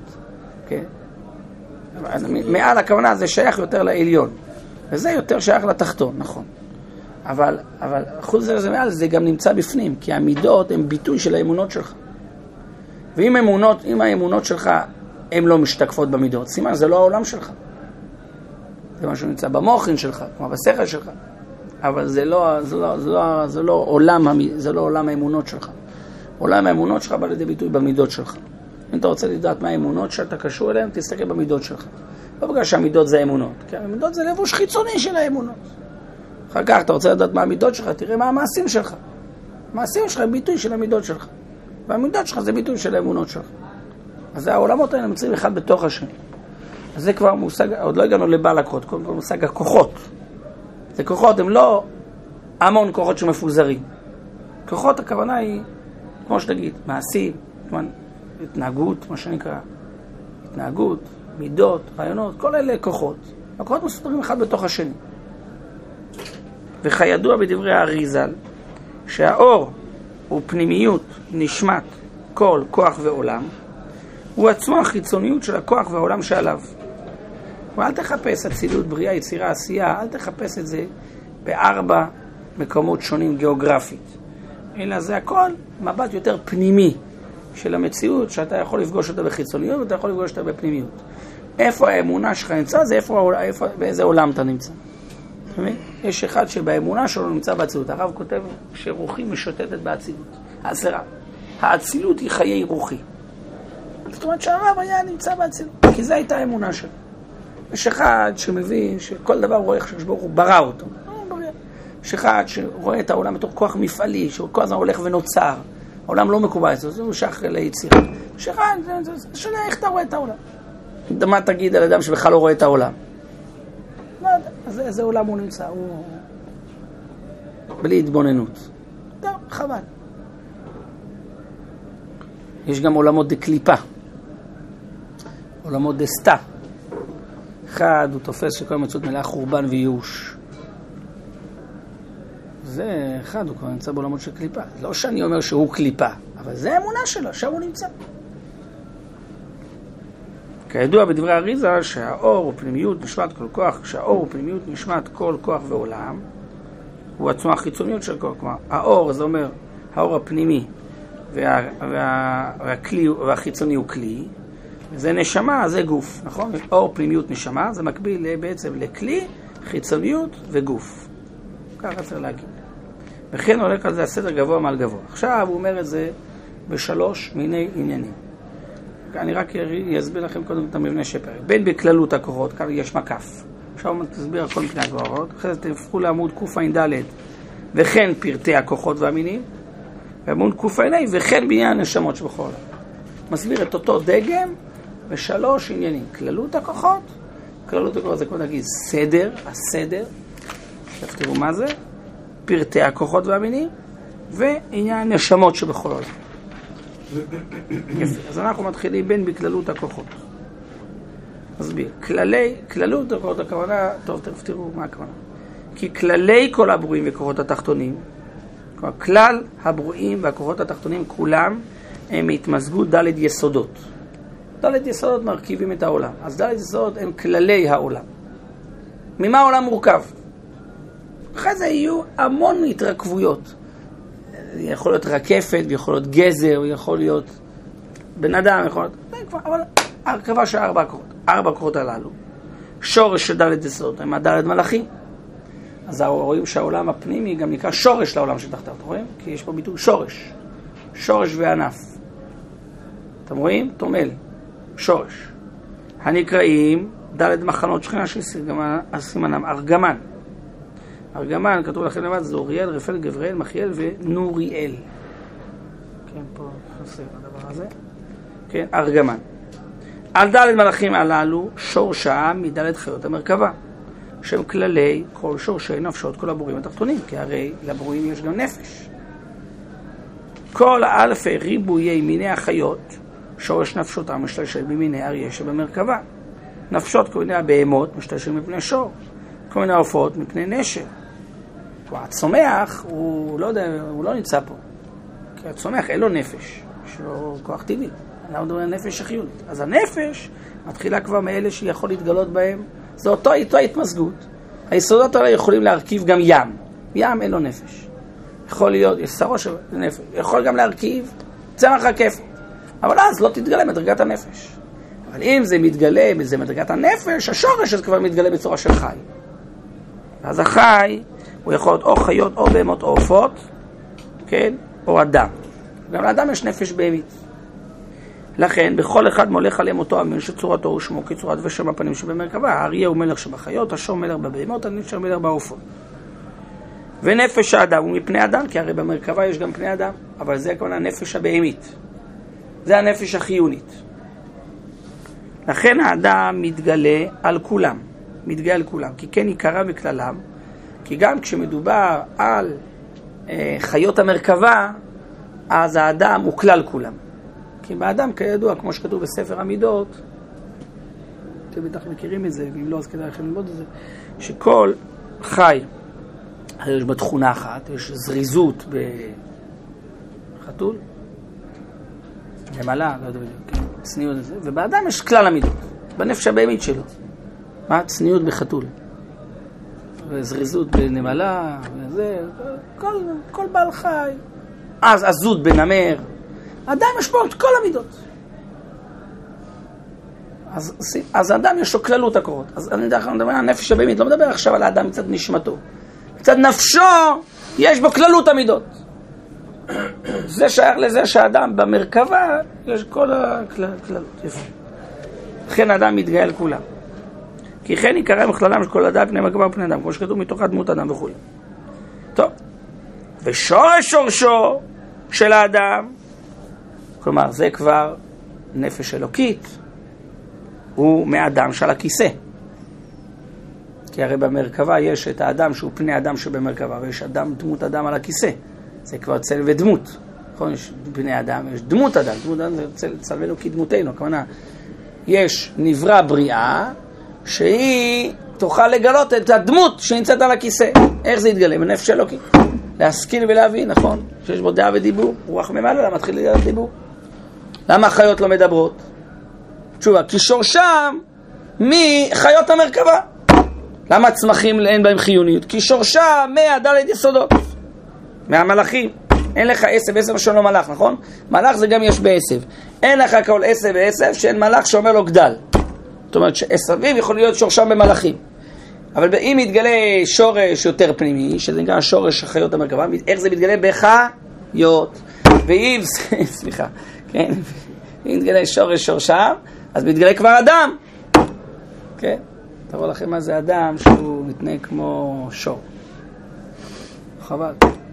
מעל הכוונה זה שייך יותר לעליון. וזה יותר שייך לתחתון, נכון. אבל חוץ זה מעל, זה גם נמצא בפנים, כי המידות הן ביטוי של האמונות שלך. ואם האמונות שלך הן לא משתקפות במידות, סימן, זה לא העולם שלך. זה מה שנמצא במוחין שלך, כמו בשכל שלך. אבל זה לא עולם האמונות שלך. עולם האמונות שלך בא לידי ביטוי במידות שלך. אם אתה רוצה לדעת מה האמונות שאתה קשור אליהן, תסתכל במידות שלך. לא בגלל שהמידות זה האמונות, כי המידות זה לבוש חיצוני של האמונות. אחר כך אתה רוצה לדעת מה המידות שלך, תראה מה המעשים שלך. המעשים שלך הם ביטוי של המידות שלך. והמידות שלך זה ביטוי של האמונות שלך. אז העולמות האלה נמצאים אחד בתוך השני. אז זה כבר מושג, עוד לא הגענו לבעל הכוחות, קודם כל מושג הכוחות. זה כוחות, הם לא המון כוחות שמפוזרים. כוחות, הכוונה היא, כמו שתגיד, מעשים, התנהגות, מה שנקרא, התנהגות, מידות, רעיונות, כל אלה כוחות. הכוחות מסודרים אחד בתוך השני. וכידוע בדברי האריז"ל, שהאור הוא פנימיות, נשמת, כל, כוח ועולם, הוא עצמו החיצוניות של הכוח והעולם שעליו. ואל תחפש אצילות, בריאה, יצירה, עשייה, אל תחפש את זה בארבע מקומות שונים גיאוגרפית. אלא זה הכל מבט יותר פנימי של המציאות, שאתה יכול לפגוש אותה בחיצוניות ואתה יכול לפגוש אותה בפנימיות. איפה האמונה שלך נמצא, זה באיזה עולם אתה נמצא. יש אחד שבאמונה שלו נמצא באצילות. הרב כותב שרוחי משוטטת באצילות. האצילות היא חיי רוחי. זאת אומרת שהרב היה נמצא באצילות. כי זו הייתה האמונה שלו. יש אחד שמבין שכל דבר רואה איך שברוך הוא ברא אותו. יש אחד שרואה את העולם בתור כוח מפעלי, שכל הזמן הולך ונוצר. העולם לא מקובע אצלו, זה הוא שייך ליצירה. יש אחד, זה שונה איך אתה רואה את העולם. מה תגיד על אדם שבכלל לא רואה את העולם? לא יודע, אז איזה עולם הוא נמצא? הוא בלי התבוננות. טוב, חבל. יש גם עולמות דקליפה. עולמות דסתה. אחד, הוא תופס שכל מציאות מלאה חורבן וייאוש. זה אחד, הוא כבר נמצא בעולמות של קליפה. לא שאני אומר שהוא קליפה, אבל זה האמונה שלו, שם הוא נמצא. כידוע בדברי אריזה שהאור הוא פנימיות נשמת כל כוח, כשהאור הוא פנימיות נשמת כל כוח ועולם, הוא עצמו החיצוניות של כל כוח. האור, זה אומר, האור הפנימי והחיצוני הוא כלי, זה נשמה, זה גוף, נכון? אור פנימיות נשמה, זה מקביל בעצם לכלי, חיצוניות וגוף. ככה צריך להגיד. וכן הולך על זה הסדר גבוה מעל גבוה. עכשיו הוא אומר את זה בשלוש מיני עניינים. אני רק אסביר לכם קודם את המבנה שפרק. בין בכללות הכוחות, כאן יש מקף. עכשיו הוא תסביר על כל מקנה הכוחות. אחרי זה תפקו לעמוד קע"ד, וכן פרטי הכוחות והמינים, ועמוד קע"ה, וכן בעניין הנשמות שבכל העולם. מסביר את אותו דגם בשלוש עניינים. כללות הכוחות, כללות הכוחות זה כמו נגיד סדר, הסדר, תראו מה זה, פרטי הכוחות והמינים, ועניין הנשמות שבכל העולם. יפה, אז אנחנו מתחילים בין בכללות הכוחות. נסביר, כללות הכוחות הכוונה, טוב, תראו מה הכוונה. כי כללי כל הברואים וכוחות התחתונים, כלל הברואים והכוחות התחתונים כולם, הם התמזגות ד' יסודות. ד' יסודות מרכיבים את העולם. אז ד' יסודות הם כללי העולם. ממה העולם מורכב? אחרי זה יהיו המון התרכבויות. יכול להיות רקפת, יכול להיות גזר, יכול להיות בן אדם, יכול להיות... אבל הרכבה של ארבע הכוחות הללו. שורש של ד' יסודות, הם הד' מלאכים. אז רואים שהעולם הפנימי גם נקרא שורש לעולם שתחתיו, אתם רואים? כי יש פה ביטוי שורש. שורש וענף. אתם רואים? תומל. שורש. הנקראים ד' מחנות שכינה של סימנם ארגמן. ארגמן, כתוב לכם לבד, זה אוריאל, רפאל, גבריאל, מחיאל ונוריאל. כן, פה חסר הדבר הזה. כן, ארגמן. על ד' מלאכים הללו שורשם מד' חיות המרכבה. שהם כללי כל שורשי נפשות, כל הברואים התחתונים, כי הרי לברואים יש גם נפש. כל האלפי ריבויי מיני החיות, שורש נפשותם משתלשל במיני אריה שבמרכבה. נפשות כל מיני הבהמות משתלשל מפני שור, כל מיני העופות מפני נשר. הצומח, הוא לא יודע, הוא לא נמצא פה. כי הצומח אין לו נפש, יש לו כוח טבעי. אנחנו מדברים על נפש החיונית. אז הנפש מתחילה כבר מאלה שיכול להתגלות בהם. זה אותו התמזגות. היסודות האלה יכולים להרכיב גם ים. ים אין לו נפש. יכול להיות, יש שרו של נפש. יכול גם להרכיב צמח רקפת. אבל אז לא תתגלה מדרגת הנפש. אבל אם זה מתגלה בזה מדרגת הנפש, השורש הזה כבר מתגלה בצורה של חי. אז החי, הוא יכול להיות או חיות, או בהמות, או עופות, כן? או אדם. גם לאדם יש נפש בהמית. לכן, בכל אחד מולך עליהם אותו המין שצורתו הוא שמו כצורת ושם הפנים שבמרכבה. האריה הוא מלך שבחיות, השור מלך בבהמות, הנשר מלך בעופות. ונפש האדם הוא מפני אדם, כי הרי במרכבה יש גם פני אדם, אבל זה כמובן הנפש הבהמית. זה הנפש החיונית. לכן האדם מתגלה על כולם, מתגלה על כולם, כי כן עיקרה וכללם, כי גם כשמדובר על חיות המרכבה, אז האדם הוא כלל כולם. כי באדם כידוע, כמו שכתוב בספר המידות, אתם בטח מכירים את זה, אם לא אז כדאי לכם ללמוד את זה, שכל חי, יש בתכונה אחת, יש זריזות בחתול, נמלה, לא יודע בדיוק, צניעות הזה, ובאדם יש כלל המידות, בנפש הבהמית שלו. מה? צניעות בחתול. וזריזות בנמלה, וזה, כל בעל חי. אז עזות בנמר. אדם יש בו את כל המידות. אז האדם יש לו כללות הכוחות. אז אני מדבר על הנפש הבהמית, לא מדבר עכשיו על האדם מצד נשמתו. מצד נפשו יש בו כללות המידות. זה שייך לזה שהאדם במרכבה יש כל הכללות. יפה. לכן האדם מתגאה לכולם. כי כן יקרא מכללם של כל אדם פני מרכבה ופני אדם, כמו שכתוב מתוך דמות אדם וכו'. טוב, ושורש שורשו של האדם, כלומר זה כבר נפש אלוקית, הוא מאדם שעל הכיסא. כי הרי במרכבה יש את האדם שהוא פני אדם שבמרכבה, ויש דמות אדם על הכיסא. זה כבר צל ודמות. נכון? יש פני אדם, יש דמות אדם. דמות אדם זה צל אלוקי דמותנו. הכוונה, יש נברא בריאה, שהיא תוכל לגלות את הדמות שנמצאת על הכיסא. איך זה יתגלה? בנפש אלוקי. להשכיל ולהבין, נכון? שיש בו דעה ודיבור. רוח ממעלה, למה מתחיל לדעת דיבור? למה החיות לא מדברות? תשובה, כי שורשם מחיות המרכבה. למה הצמחים אין בהם חיוניות? כי שורשם מהדלת יסודות, מהמלאכים. אין לך עשב, עשב שלא מלאך, נכון? מלאך זה גם יש בעשב. אין לך כל עשב ועשב שאין מלאך שאומר לו גדל. זאת אומרת שעשבים יכול להיות שורשם במלאכים. אבל אם יתגלה שורש יותר פנימי, שזה נקרא שורש החיות המרכבה, איך זה מתגלה? בחיות. ואם, סליחה, כן? אם יתגלה שורשם, אז מתגלה כבר אדם. כן? תראו לכם מה זה אדם שהוא מתנהג כמו שור. חבל.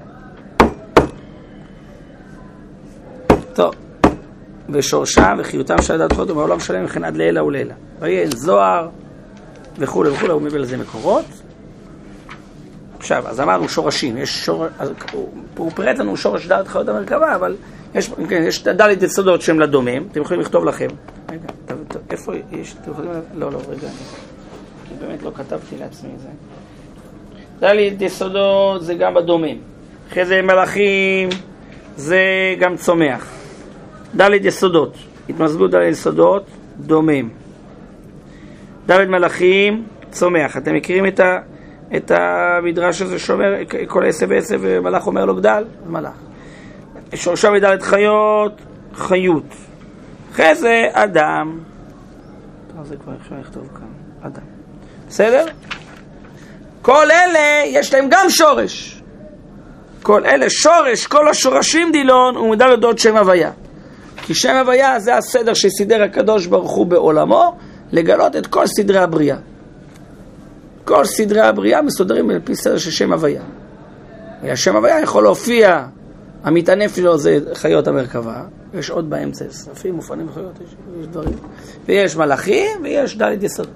טוב. ושורשם וחיותם של הדת חותם בעולם שלם וכן עד לילה ולילה. ויהיה זוהר וכו' וכו', הוא מביא לזה מקורות. עכשיו, אז אמרנו שורשים, יש הוא פרט לנו שורש דלת חיות המרכבה, אבל יש דלת יסודות שהם לדומם, אתם יכולים לכתוב לכם. רגע, איפה יש? אתם יכולים... לא, רגע, כי באמת לא כתבתי לעצמי זה. דלת יסודות זה גם בדומם. אחרי זה מלאכים, זה גם צומח. דלת יסודות, התמזגות דלת יסודות, דומם. דלת מלאכים, צומח. אתם מכירים את המדרש הזה שאומר, כל עשב ועשב ומלאך אומר לו גדל? מלאך. שורשה מדלת חיות, חיות. אחרי זה אדם. זה כבר אפשר לכתוב כאן. אדם. בסדר? כל אלה יש להם גם שורש. כל אלה שורש, כל השורשים דילון, הוא מדע לדעות שם הוויה. כי שם הוויה זה הסדר שסידר הקדוש ברוך הוא בעולמו, לגלות את כל סדרי הבריאה. כל סדרי הבריאה מסודרים על פי סדר של שם הוויה. והשם הוויה יכול להופיע, המתענף שלו זה חיות המרכבה, יש עוד באמצע, ספים, מופנים וחיות, יש דברים. ויש מלאכים ויש דלת יסודות.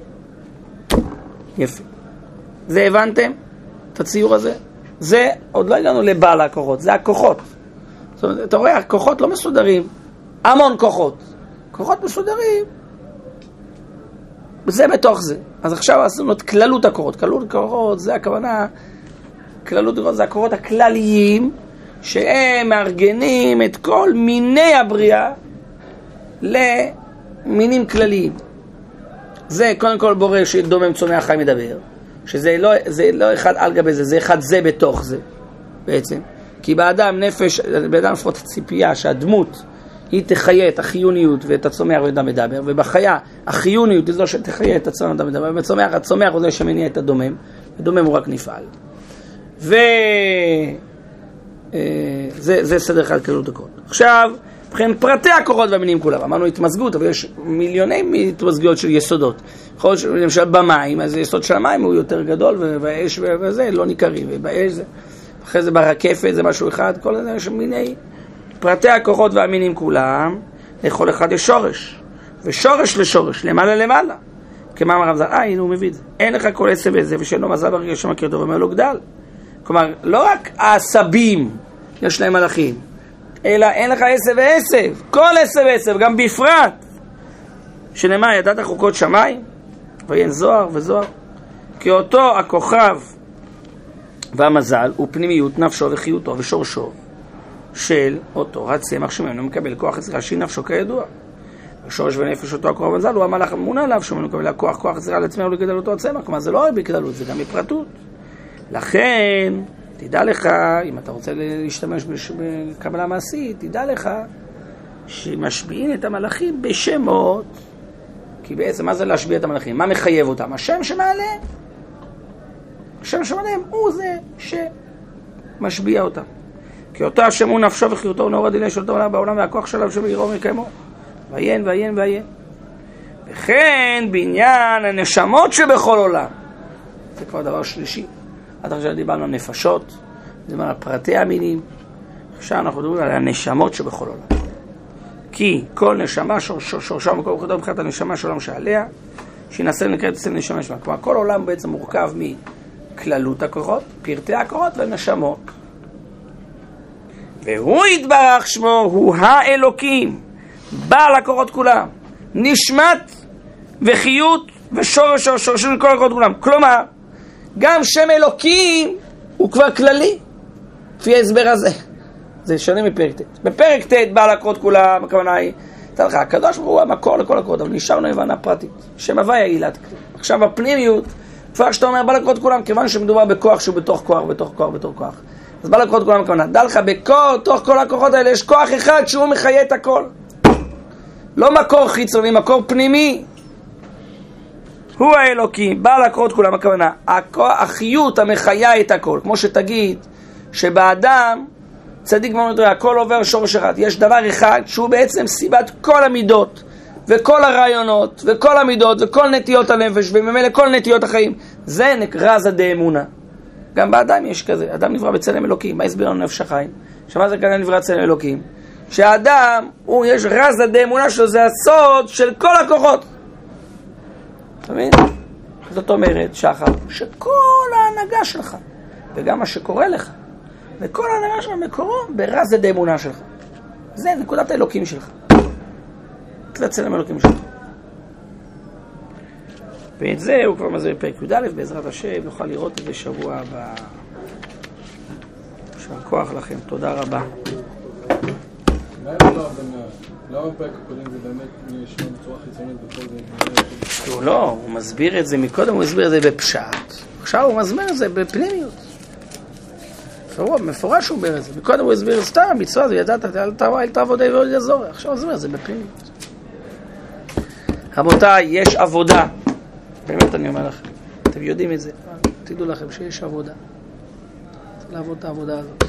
יפה. זה הבנתם? את הציור הזה? זה עוד לא הגענו לבעל הכוחות, זה הכוחות. זאת אומרת, אתה רואה, הכוחות לא מסודרים, המון כוחות. כוחות מסודרים. זה בתוך זה. אז עכשיו עשינו את כללות הכוחות. כללות הכוחות זה הכוונה, כללות הכוחות זה הכוחות הכלליים, שהם מארגנים את כל מיני הבריאה למינים כלליים. זה קודם כל בורא שדומם צומח חי מדבר, שזה לא אחד על גבי זה, זה אחד זה בתוך זה בעצם. כי באדם נפש, באדם לפחות ציפייה שהדמות היא תחיה את החיוניות ואת הצומח ואת המדבר, ובחיה החיוניות היא זו שתחיה את הצומח ואת המדבר, ובצומח הצומח הוא זה שמניע את הדומם, הדומם הוא רק נפעל. זה סדר אחד כללות הכוחות. עכשיו, בכן פרטי הכוחות והמינים כולם, אמרנו התמזגות, אבל יש מיליוני התמזגויות של יסודות. יכול להיות למשל במים, אז היסוד של המים הוא יותר גדול, ובאש וזה לא ניכרים, ובאש זה, אחרי זה ברקפת זה משהו אחד, כל זה יש מיני פרטי הכוחות והמינים כולם, לכל אחד יש שורש, ושורש לשורש, למעלה למעלה. כמה אמר רב זר, הנה הוא מביא את זה. אין לך כל עשב וזה, ושאינו מזל ברגע שמכיר טוב, אומר לו גדל. כלומר, לא רק העשבים יש להם מלאכים, אלא אין לך עשב ועשב, כל עשב ועשב, גם בפרט. שנאמר, ידעת חוקות שמיים, ויין זוהר וזוהר. כי אותו הכוכב והמזל הוא פנימיות נפשו וחיותו ושורשו של אותו הצמח שממנו מקבל כוח יצירה שהיא נפשו כידוע. ושורש ונפש אותו הכוח והמזל הוא המלאך הממון עליו שממנו מקבל כוח יצירה לעצמנו לגדל אותו הצמח. כלומר זה לא רק בכללות, זה גם בפרטות. לכן תדע לך, אם אתה רוצה להשתמש בקבלה מעשית, תדע לך שמשביעים את המלאכים בשמות. כי בעצם מה זה להשביע את המלאכים? מה מחייב אותם? השם שמעלה. השם שמעליהם הוא זה שמשביע אותם. כי אותו השם הוא נפשו וחיותו ונאור הדיני של אותו בעולם והכוח שלו שבעירו מקיימו. ויין ויין ויין. וכן בעניין הנשמות שבכל עולם. זה כבר דבר שלישי. עד עכשיו דיברנו על נפשות, דיברנו על פרטי המינים, עכשיו אנחנו מדברים על הנשמות שבכל עולם. כי כל נשמה שורשה מקום חדור מבחינת הנשמה של עולם שעליה, שינסה לנקראת אצל נשמה שמה. כלומר, כל עולם בעצם מורכב מכללות הכוחות, פרטי הכוחות ונשמות. והוא יתברך שמו, הוא האלוקים, בעל הכוחות כולם, נשמת וחיות ושורש של כל הכוחות כולם. כלומר, גם שם אלוקים הוא כבר כללי, לפי ההסבר הזה. זה שונה מפרק ט'. בפרק ט' בעל הכוחות כולם, הכוונה היא, תדע לך, הקדוש ברוך הוא המקור לכל הכוחות, אבל נשארנו הבנה פרטית. שם הוויה עילת כלי. עכשיו הפנימיות, כבר שאתה אומר בעל הכוחות כולם, כיוון שמדובר בכוח שהוא בתוך כוח, בתוך כוח, בתוך כוח. אז בעל הכוחות כולם הכוונה, דע לך, בתוך כל הכוחות האלה יש כוח אחד שהוא מחיה את הכל. לא מקור חיצוני, מקור פנימי. הוא האלוקים, בעל הכוחות כולם הכוונה, החיות המחיה את הכל. כמו שתגיד שבאדם, צדיק מאוד יותר, הכל עובר שורש אחד. יש דבר אחד שהוא בעצם סיבת כל המידות, וכל הרעיונות, וכל המידות, וכל נטיות הנפש, וממילא כל נטיות החיים. זה רזה דאמונה. גם באדם יש כזה, אדם נברא בצלם אלוקים. מה הסביר לנו נפש החיים? שמה זה כאן נברא בצלם אלוקים? שהאדם, יש רזה דאמונה שלו, זה הסוד של כל הכוחות. אתה מבין? זאת אומרת, שחר, שכל ההנהגה שלך, וגם מה שקורה לך, וכל ההנהגה שלך מקורו ברזה דאמונה שלך. זה נקודת האלוקים שלך. זה צלם אלוקים שלך. ואת זה הוא כבר מזהיר פרק י"א, בעזרת השם, נוכל לראות את זה שבוע הבא. יישר כוח לכם, תודה רבה. למה בפרק הקודם זה באמת נשמע בצורה חיצונית בכל זה? לא, הוא מסביר את זה מקודם, הוא הסביר את זה בפשט. עכשיו הוא מסביר את זה בפנימיות. מפורש הוא אומר את זה. מקודם הוא הסביר את סתם, המצווה זה ידעת, אל תעבוד ועוד יעזור. עכשיו הוא הסביר את זה בפנימיות. רבותיי, יש עבודה. באמת אני אומר לכם. אתם יודעים את זה. תדעו לכם שיש עבודה. צריך לעבוד את העבודה הזאת.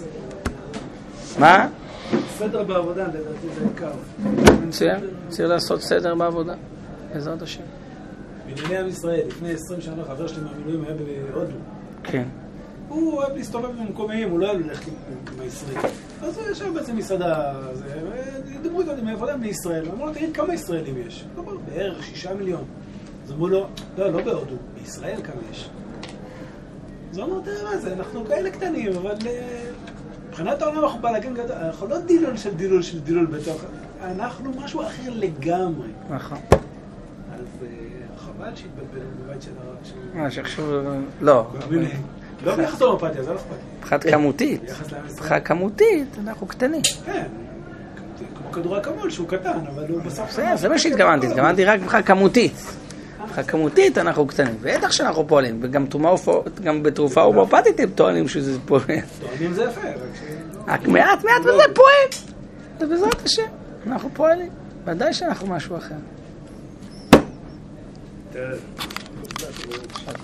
מה? סדר בעבודה, לדעתי זה עיקר. מצוין, צריך לעשות סדר בעבודה, בעזרת השם. בענייני עם ישראל, לפני 20 שנה חבר שלי מהמילואים היה בהודו. כן. הוא אוהב להסתובב במקומיים, הוא לא אוהב ללכת עם הישראלים. אז הוא ישב בעצם מסעדה, דיברו איתו מעבודה מישראל, אמרו לו, תגיד כמה ישראלים יש? הוא אמר, בערך 6 מיליון. אז אמרו לו, לא בהודו, בישראל כמה יש? אז הוא אמר, תראה מה זה, אנחנו כאלה קטנים, אבל... מבחינת העולם אנחנו בלגן גדול, אנחנו לא דילול של דילול בתוך, אנחנו משהו אחר לגמרי. נכון. אז חבל שהתבלבל בבית של הרב. מה, שעכשיו... לא. לא ביחס להומופתיה, זה לא אכפת. מבחינת כמותית. מבחינת כמותית, אנחנו קטנים. כן. כמו כדור אקמול שהוא קטן, אבל הוא בסוף... זה מה שהתכוונתי, התכוונתי רק מבחינת כמותית. מבחינת כמותית אנחנו קטנים. בטח שאנחנו פועלים, וגם בתרופה הומופתית הם טוענים שזה פועל. טוענים זה יפה, רק מעט וזה פועל. זה בעזרת השם. אנחנו פועלים. ודאי שאנחנו משהו אחר.